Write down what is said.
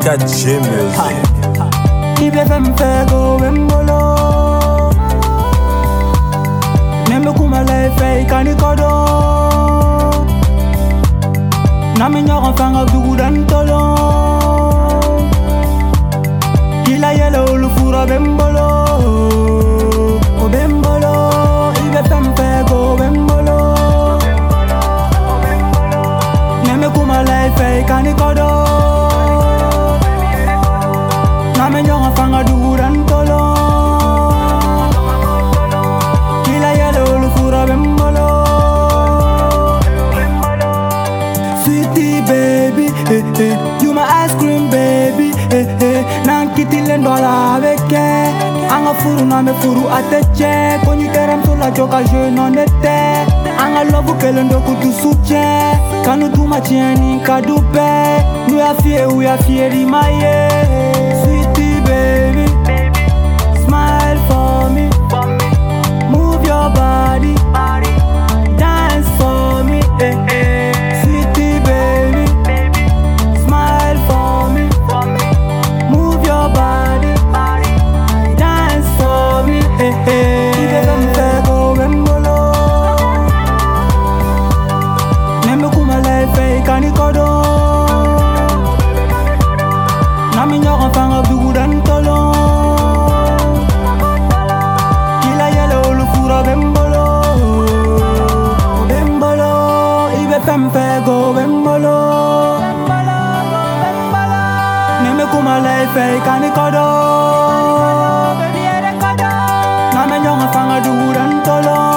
Cat J Music. Ibe femfego wembolo Neme kumale fei kanikodo Nami nyoko fanga dugudan tolo Kila yele ulufura bembolo O bembolo Ibe femfego wembolo Neme kumale fei kanikodo Name nyonga fanga duran tolo Kila yelo lufura bembolo Sweetie baby, you my ice cream baby, Nankiti lendola veke Anga furu na me furu ateche Konyi kerem sola joka je non ete Anga lovu kelendo kutu suche Kanu duma tieni kadupe We are fie rimaye Sweetie baby, smile for me, move your body, dance for me, Sweetie baby, smile for me, move your body, dance for me, Ibe femfego wembolo Neme kumale fei kanikodo Nami nyoko fanga dugudan tolo Kila yele ulufura bembolo Bembolo Ibe femfego bembolo Neme kumale fei kanikodo Nami nyoko fanga dugudan tolo